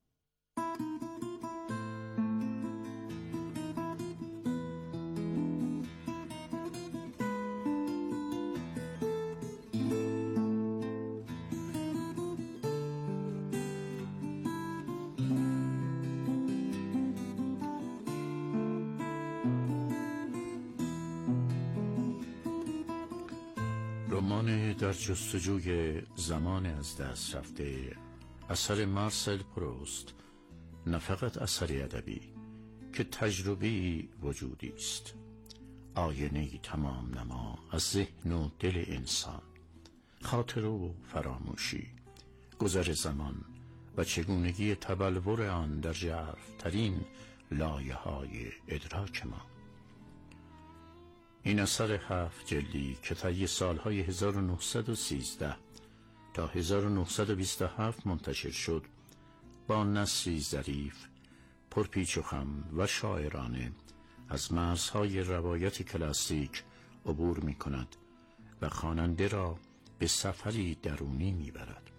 رمان در جستجوی زمان از دست رفته اثر مارسل پروست نه فقط اثری ادبی که تجربی وجودی است، آینه‌ای تمام نما از ذهن و دل انسان، خاطر و فراموشی، گذر زمان و چگونگی تبلور آن در ژرف‌ترین لایه‌های ادراک ما. این اثر 7 جلدی که طی سالهای 1913 تا 1927 منتشر شد، با نثری ظریف، پرپیچ و خم و شاعرانه از مرزهای روایت کلاسیک عبور می کند و خواننده را به سفری درونی می برد.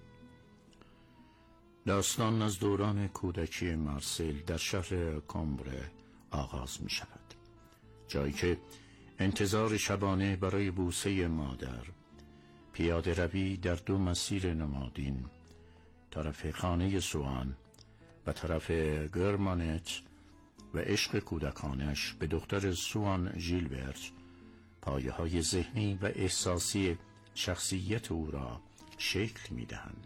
داستان از دوران کودکی مارسل در شهر کامبره آغاز می شود، جایی که انتظار شبانه برای بوسه مادر، پیاده روی در 2 مسیر نمادین، طرف خانه سوان و طرف گرمانت و عشق کودکانش به دختر سوان ژیلبرت، پایه های ذهنی و احساسی شخصیت او را شکل می دهند.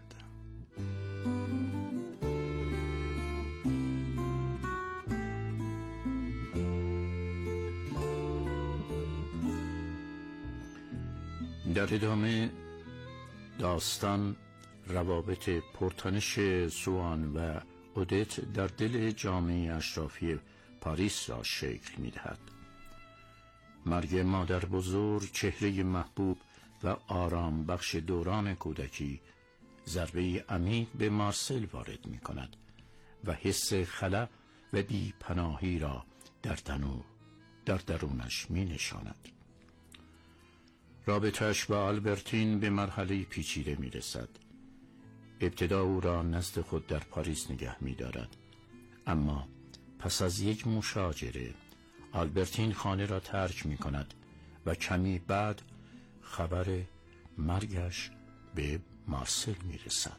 در ادامه داستان روابط پرتنش سوان و اودت در دل جامعه اشرافی پاریس را شکل می دهد. مرگ مادر بزرگ، چهره محبوب و آرام بخش دوران کودکی، ضربه عمیق به مارسل وارد می کند و حس خلا و بی پناهی را در درونش می نشاند. رابطه‌اش با آلبرتین به مرحله پیچیده می رسد. ابتدا او را نزد خود در پاریس نگه می دارد، اما پس از یک مشاجره آلبرتین خانه را ترک می کند و کمی بعد خبر مرگش به مارسل می رسد.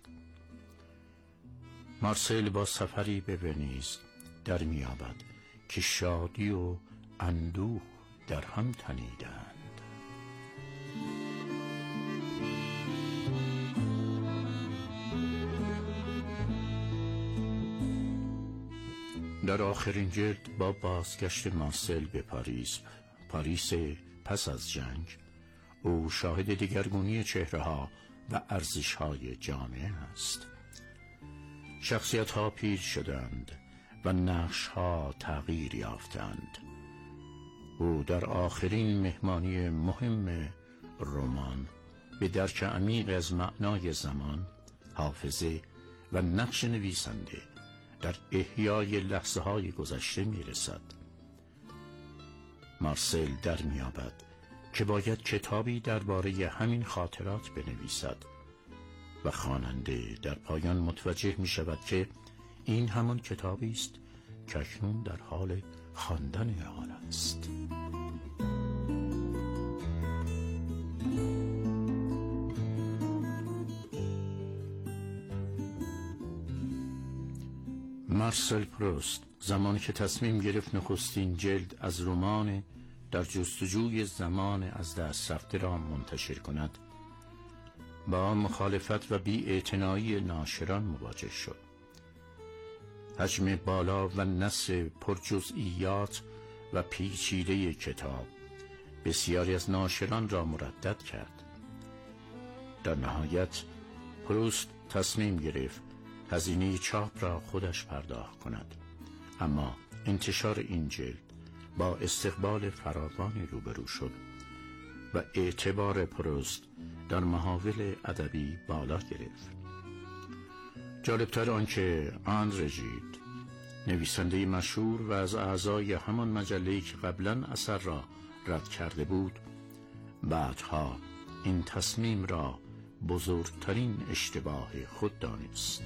مارسل با سفری به ونیز در می آبد که شادی و اندوه در هم تنیدند. در آخرین جلد با بازگشت مارسل به پاریس پس از جنگ، او شاهد دگرگونی چهره‌ها و ارزش‌های جامعه است. شخصیت ها پیر شدند و نقش ها تغییر یافتند. او در آخرین مهمانی مهم رمان به درک عمیق از معنای زمان، حافظه و نقش نویسنده در احیای لحظه های گذشته می رسد. مارسل در می یابد که باید کتابی درباره همین خاطرات بنویسد و خواننده در پایان متوجه می شود که این همان کتابی است که اکنون در حال خواندن آن است. مارسل پروست زمانی که تصمیم گرفت نخستین جلد از رمان در جستجوی زمان از دست رفته را منتشر کند، با مخالفت و بی‌اعتنایی ناشران مواجه شد. حجم بالا و نص پرجزئیات و پیچیده کتاب بسیاری از ناشران را مردد کرد. در نهایت پروست تصمیم گرفت هزینه چاپ را خودش پرداخت کند، اما انتشار این جلد با استقبال فراوانی روبرو شد و اعتبار پروست در محافل ادبی بالا گرفت. جالبتر آنکه آندره ژید، نویسنده مشهور و از اعضای همان مجله‌ای که قبلا اثر را رد کرده بود، بعدها این تصمیم را بزرگترین اشتباه خود دانست.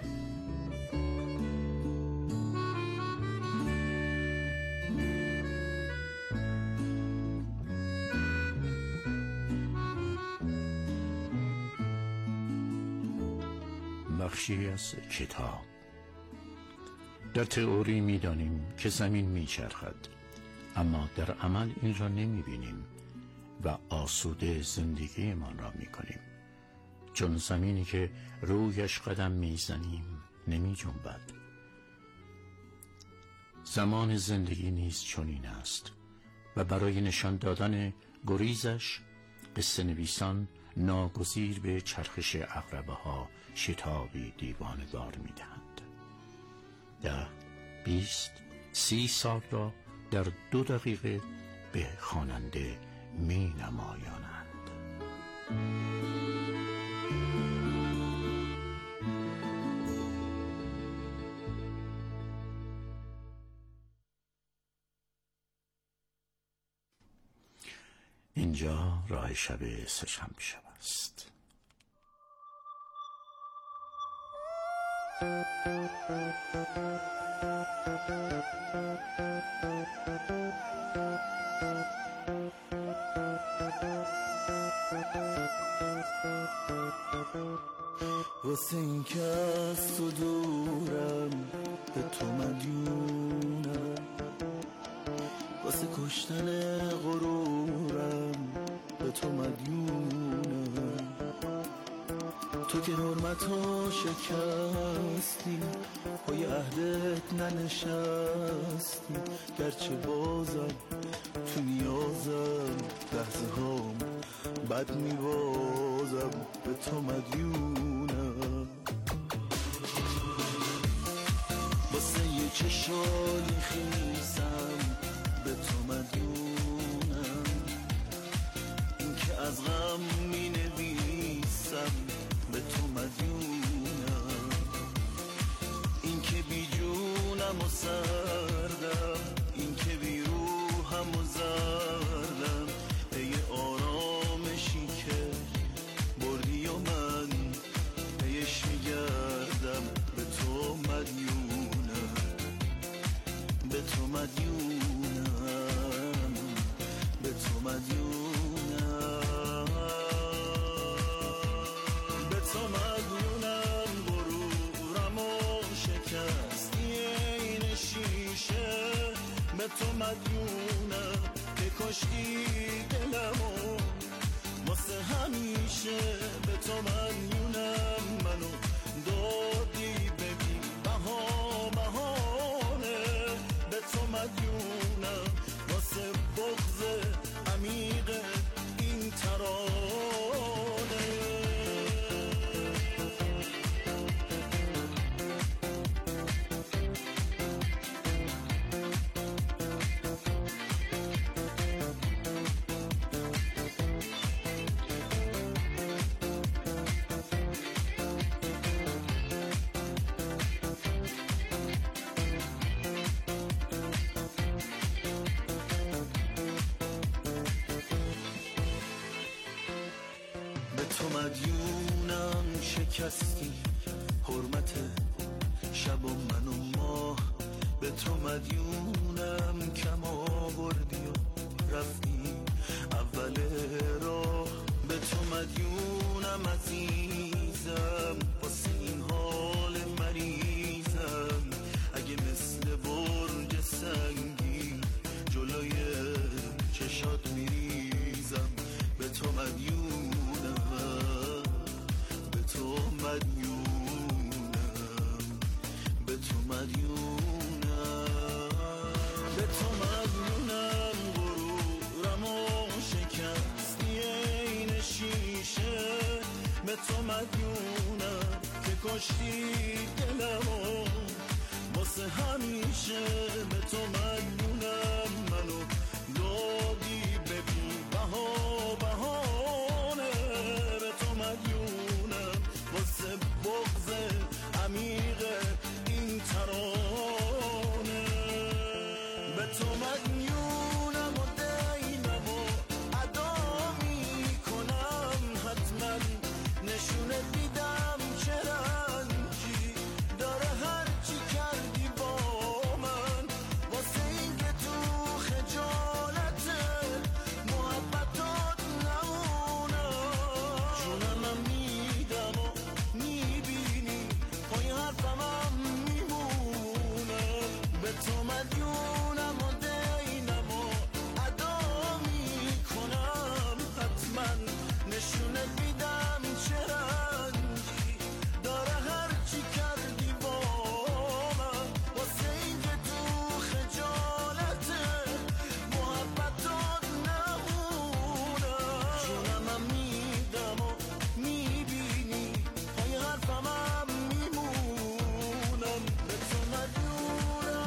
بخشی از کتاب. در تئوری می‌دانیم که زمین می‌چرخد، اما در عمل این را نمی‌بینیم و آسوده زندگیمان را می‌کنیم، چون زمینی که رویش قدم می‌زنیم نمی‌جنبد. زمان زندگی نیز چنین است و برای نشان دادن گریزش قصه نویسان ناگزیر به چرخش عقربه ها شتابی دیوانه دار می دهند. 10 20 30 سال را در 2 دقیقه به خواننده می نمایانند. اینجا راه شب سه‌شنبه شب است. واسه این که از تو دورم به تو مدیونم، واسه کشتن غرورم به تو مدیونم. تو که حرمتو شکستی، پای عهدت ننشستی، گرچه بازم تو نیازم لحظه هام بد میوازم به تو مدیونم. واسه یه چشای خیسم به تو مدیونم، این که از غم می نویسم به تو مدیونم، این که بی جونم و سردم، این که بی روحم و زردم، ای آرامشی که بردی و من پیش میگردم به تو مدیونم، به تو مدیونم، به تو مدیونم، به تو مدیونم. غرورم و شکستی این شیشه، به تو مدیونم که کشتی دلمو واسه همیشه، به تو مدیونم. منو دادی ببین بهانه، به تو مدیونم واسه بغض عمیق این ترانه. مدیونم شکستی حرمت شب و من و ماه، به تو مدیونم کم آوردی و رفتی اول راه. به تو مدیونم عزیزم واسه این حال مریضم، اگه مثل برج سنگی جلوی چشات میریزم. به تو مدیونم، به تو مدیونم، به تو مدیونم، به تو مدیونم. غرورمو شکستی این شیشه، به تو مدیونم که کشتی دلمو واسه همیشه. به تو مدیونم منو دادی به بی بها بهانه، به تو مدیونم واسه بغض عمیق این ترانه. به تو مدیونم و دینم و ادا میکنم، حتما نشونه دیدم چه رنجی داره هر چی کردی با من، واسه این که تو خجالت محبتات نمونم. جونم میدم و میبینی پای حرفم هم میمونم. به تو مدیونم و دینم و ادا میکنم، حتما نشونه میدم چه رنجی داره هر چی کردی با من، واسه این که تو خجالت محبتات نمونم. جونم میدم و میبینی پای حرفم هم میمونم. به تو مدیونم.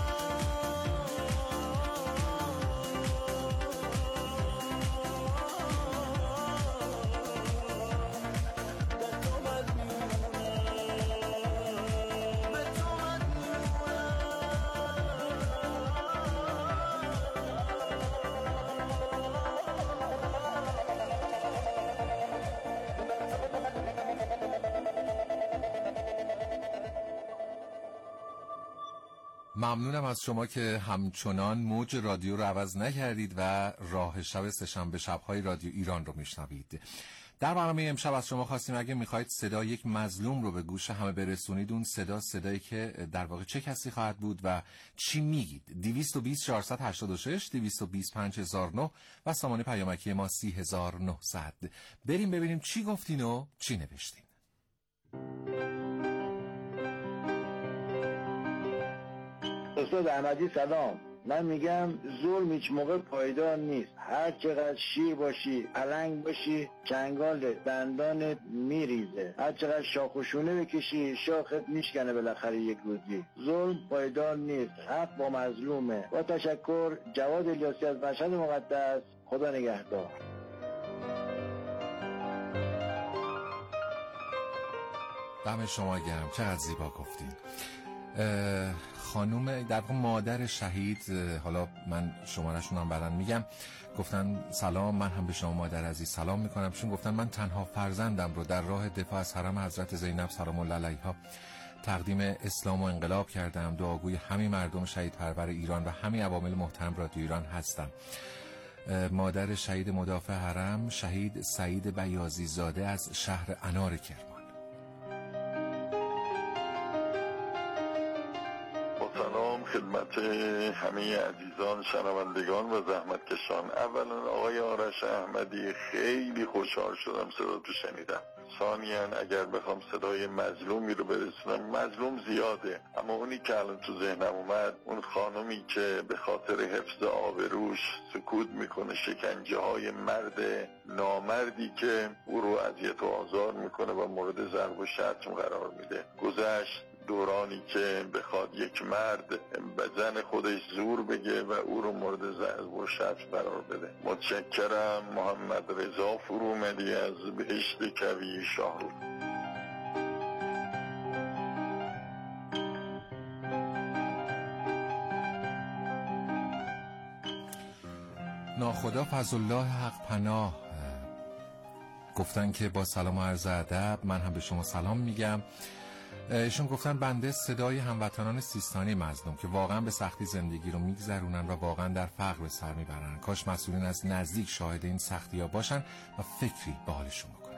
ممنونم از شما که همچنان موج رادیو رو عوض نکردید و راه شب سه‌شنبه شب‌های رادیو ایران رو میشنوید. در برنامه امشب از شما خواستیم اگه میخواید صدا یک مظلوم رو به گوش همه برسونید، اون صدایی که در واقع چه کسی خواهد بود و چی میگید. 220 486 220 5009 و سامانه پیامکی ما 30900. بریم ببینیم چی گفتین و چی نوشتین. استاد احمدی سلام. من میگم ظلم هیچ موقع پایدار نیست. هر چقدر شیر باشی، پلنگ باشی، چنگال دندانت میریزه. هر چقدر شاخ و شونه بکشی، شاخت میشکنه بالاخره یک روزی. ظلم پایدار نیست. حق با مظلومه. با تشکر، جواد الیاسی از مشهد مقدس. خدا نگهدار. دم شما گرم، چقدر زیبا گفتین. خانوم در واقع مادر شهید، حالا من شماره‌شون هم بعداً میگم، گفتن سلام، من هم به شما مادر عزیز سلام میکنم. چون گفتن من تنها فرزندم رو در راه دفاع از حرم حضرت زینب سلام الله علیها تقدیم اسلام و انقلاب کردم. دعاگوی همه مردم شهید پرور ایران و همه عوامل محترم رادیو ایران هستم. مادر شهید مدافع حرم شهید سعید بیاضی زاده از شهر انار کرمان. خدمت همه عزیزان شنوندگان و زحمتکشان. اولا آقای آرش احمدی، خیلی خوشحال شدم صدا تو شنیدم. ثانیاً اگر بخوام صدای مظلومی رو برسونم، مظلوم زیاده، اما اونی که الان تو ذهنم اومد، اون خانمی که به خاطر حفظ آبروش سکوت میکنه، شکنجه های مرد نامردی که او رو اذیت و آزار میکنه و مورد ضرب و شتم قرار میده. گذشت دورانی که بخواد یک مرد به زن خودش زور بگه و او رو مورد ضرب و شتم قرار بده. متشکرم. محمد رضا فرومدی از بهشت کوی شاهرو. ناخدا فضل الله حق پناه گفتن که با سلام و عرض ادب من هم به شما سلام میگم. ایشون گفتن بنده صدای هموطنان سیستانی مظلوم که واقعا به سختی زندگی رو میگذرونن و واقعا در فقر به سر میبرن. کاش مسئولین از نزدیک شاهد این سختی ها باشن و فکری به حالشون بکنن.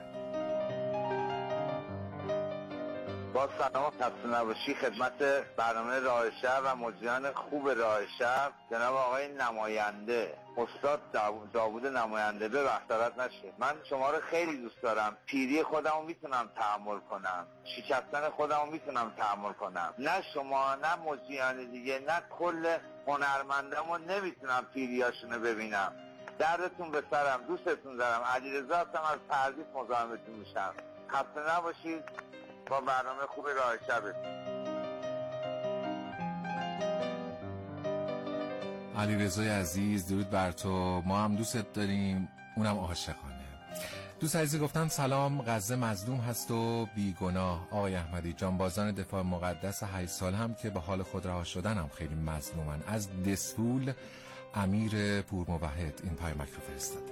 با سلام و خسته نباشی خدمت برنامه راه شب و مجریان خوب راه شب جناب آقای نماینده استاد داوود نماینده. ببخشید نشه، من شما رو خیلی دوست دارم. پیری خودمو میتونم تحمل کنم، شکستن خودمو میتونم تحمل کنم، نه شما نه مجریان دیگه نه کل هنرمندامو نمیتونم پیریاشونو ببینم. دردتون به سرم، دوستتون دارم. علیرضا هستم از پردیس مزاحمتون میشم. خسته نباشید با برنامه خوب راه شب. علیرضا عزیز درود بر تو، ما هم دوستت داریم، اونم عاشقانه. دوست عزیزی گفتن سلام، غزه مظلوم هست و بیگناه. آقای احمدی جانبازان دفاع مقدس 8 سال هم که به حال خود رها شدن هم خیلی مظلومن. از دسفول امیر پورموحد این پیامک رو فرستاده.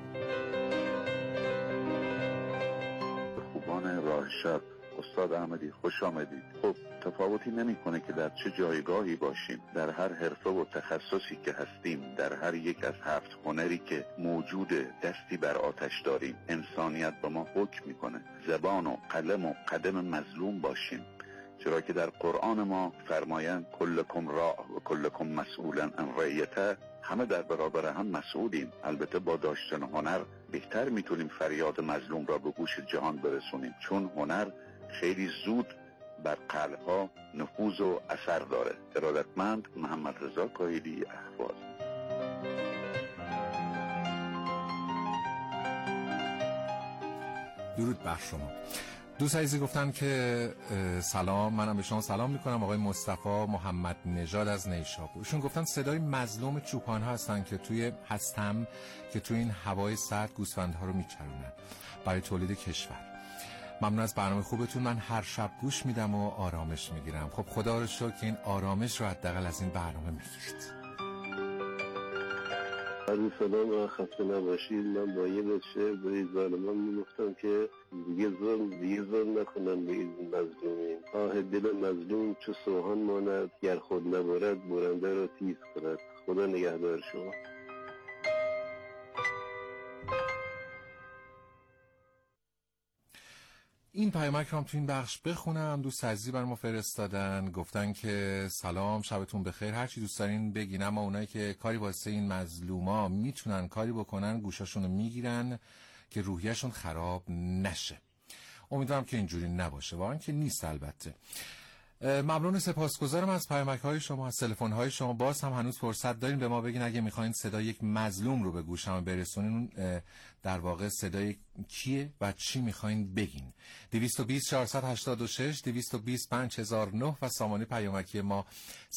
خوبان راه شب، استاد احمدی خوش آمدید. خب تفاوتی نمیکنه که در چه جایگاهی باشیم، در هر حرفه و تخصصی که هستیم، در هر یک از 7 هنری که موجوده، دستی بر آتش داریم. انسانیت با ما حکم میکنه زبان و قلم و قدم مظلوم باشیم، چرا که در قرآن ما فرمایند کلکم راع و کلکم مسئولا عن رعیته، همه در برابر هم مسئولیم. البته با داشتن هنر بهتر میتونیم فریاد مظلوم را به گوش جهان برسونیم، چون هنر خیلی زود بر قلب‌ها نفوذ و اثر داره. ارادتمند محمد رضا کاهلی اهواز. درود بر شما. دوست عزیزی گفتن که سلام، منم به شما سلام میکنم. آقای مصطفی محمد نژاد از نیشابور. ایشون گفتن صدای مظلوم چوپان‌ها هستن که توی این هوای سرد گوسفندها رو میچرونن برای تولید کشور. ممنون از برنامه خوبتون، من هر شب گوش میدم و آرامش میگیرم. خب خدا رو شکر که این آرامش رو حداقل از این برنامه میگیرید. علیه سلام و خسته نباشید. من با یه بیت شعر به ظالمان میگفتم که دیگه ظلم نکنن به این مظلومین. آه دل مظلوم چو سوهان ماند، گر خود نبارد برنده را تیز کند. خدا نگهدار شما. این پیامک رو هم تو این بخش بخونم. دوست عزیزی برای ما فرستادن، گفتن که سلام، شبتون بخیر، هرچی دوست دارین بگین، اما اونایی که کاری واسه این مظلوما میتونن کاری بکنن گوشاشون رو میگیرن که روحیشون خراب نشه. امیدوارم که اینجوری نباشه، واقعا که نیست البته. ممنون، سپاسگزارم از پیامک‌های شما، از تلفن‌های شما. باز هم هنوز فرصت دارین به ما بگین اگه می‌خواین صدای یک مظلوم رو به گوشم برسونین، در واقع صدای کیه و چی می‌خواین بگین. 220 486 220 5009 و سامانه پیامکی ما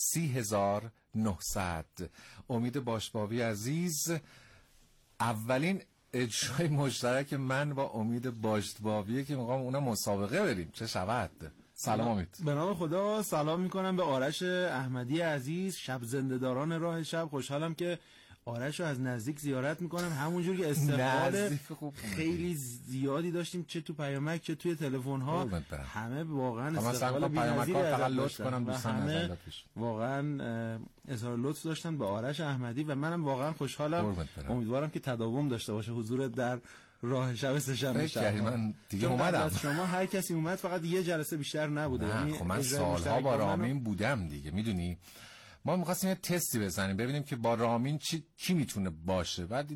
30900. امید باشباوی عزیز، اولین اجرای مشترک من با امید باشباویه که می‌خوام اونم مسابقه بریم، چه شود؟ سلام امید. به نام خدا سلام میکنم به آرش احمدی عزیز، شب زنده‌داران راه شب. خوشحالم که آرش رو از نزدیک زیارت میکنم، همونجور که استقبال خیلی زیادی داشتیم چه تو پیامک چه توی تلفن ها. همه واقعا استقبال بی‌نظیری داشتن، همه واقعا اظهار لطف داشتن به آرش احمدی و منم واقعا خوشحالم. امیدوارم که تداوم داشته باشه حضورت در راه شب سه‌شنبه شب. من دیگه اومدم. از شما هر کسی اومد، فقط یه جلسه بیشتر نبوده. یعنی خب من سالها با رامین بودم دیگه، میدونی ما می‌خواستیم یه تستی بزنیم ببینیم که با رامین کی میتونه باشه. بعد